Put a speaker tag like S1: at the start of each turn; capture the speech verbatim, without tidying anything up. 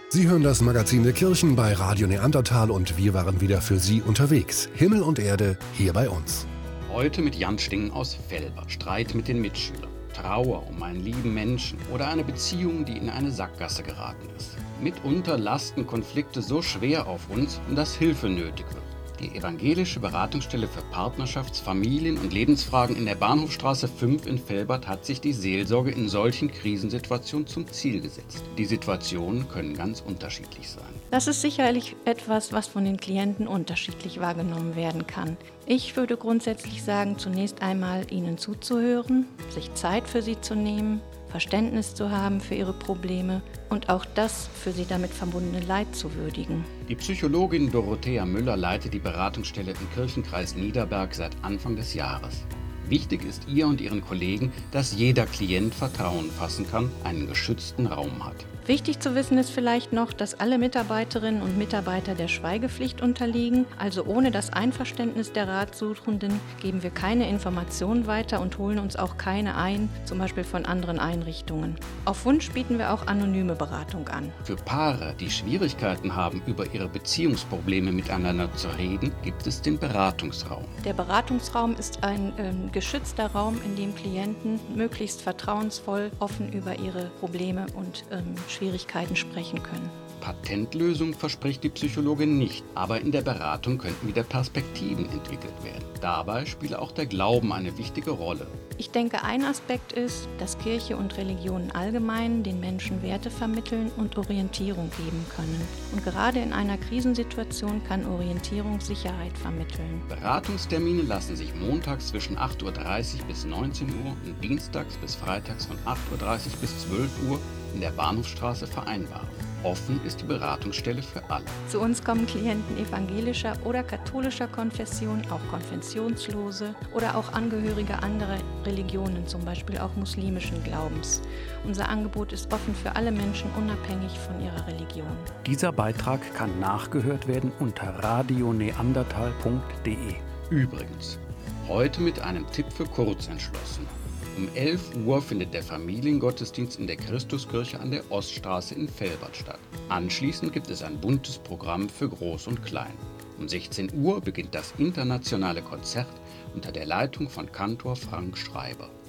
S1: Sie hören das Magazin der Kirchen bei Radio Neandertal und wir waren wieder für Sie unterwegs. Himmel und Erde hier bei uns.
S2: Heute mit Jan Sting aus Velbert. Streit mit den Mitschülern, Trauer um einen lieben Menschen oder eine Beziehung, die in eine Sackgasse geraten ist. Mitunter lasten Konflikte so schwer auf uns, dass Hilfe nötig wird. Die evangelische Beratungsstelle für Partnerschafts-, Familien- und Lebensfragen in der Bahnhofstraße fünf in Velbert hat sich die Seelsorge in solchen Krisensituationen zum Ziel gesetzt. Die Situationen können ganz unterschiedlich sein.
S3: Das ist sicherlich etwas, was von den Klienten unterschiedlich wahrgenommen werden kann. Ich würde grundsätzlich sagen, zunächst einmal ihnen zuzuhören, sich Zeit für sie zu nehmen, Verständnis zu haben für ihre Probleme und auch das für sie damit verbundene Leid zu würdigen.
S2: Die Psychologin Dorothea Müller leitet die Beratungsstelle im Kirchenkreis Niederberg seit Anfang des Jahres. Wichtig ist ihr und ihren Kollegen, dass jeder Klient Vertrauen fassen kann, einen geschützten Raum hat.
S3: Wichtig zu wissen ist vielleicht noch, dass alle Mitarbeiterinnen und Mitarbeiter der Schweigepflicht unterliegen. Also ohne das Einverständnis der Ratsuchenden geben wir keine Informationen weiter und holen uns auch keine ein, zum Beispiel von anderen Einrichtungen. Auf Wunsch bieten wir auch anonyme Beratung an.
S2: Für Paare, die Schwierigkeiten haben, über ihre Beziehungsprobleme miteinander zu reden, gibt es den Beratungsraum.
S3: Der Beratungsraum ist ein ähm, geschützter Raum, in dem Klienten möglichst vertrauensvoll offen über ihre Probleme und ähm, Schwierigkeiten sprechen können.
S2: Patentlösung verspricht die Psychologin nicht, aber in der Beratung könnten wieder Perspektiven entwickelt werden. Dabei spiele auch der Glauben eine wichtige Rolle.
S3: Ich denke, ein Aspekt ist, dass Kirche und Religion allgemein den Menschen Werte vermitteln und Orientierung geben können. Und gerade in einer Krisensituation kann Orientierung Sicherheit vermitteln.
S2: Beratungstermine lassen sich montags zwischen acht Uhr dreißig bis neunzehn Uhr und dienstags bis freitags von acht Uhr dreißig bis zwölf Uhr in der Bahnhofstraße vereinbaren. Offen ist die Beratungsstelle für alle.
S3: Zu uns kommen Klienten evangelischer oder katholischer Konfession, auch Konfessionslose oder auch Angehörige anderer Religionen, zum Beispiel auch muslimischen Glaubens. Unser Angebot ist offen für alle Menschen, unabhängig von ihrer Religion.
S4: Dieser Beitrag kann nachgehört werden unter radio neandertal punkt de.
S2: Übrigens, heute mit einem Tipp für Kurzentschlossene. Um elf Uhr findet der Familiengottesdienst in der Christuskirche an der Oststraße in Velbert statt. Anschließend gibt es ein buntes Programm für Groß und Klein. Um sechzehn Uhr beginnt das internationale Konzert unter der Leitung von Kantor Frank Schreiber.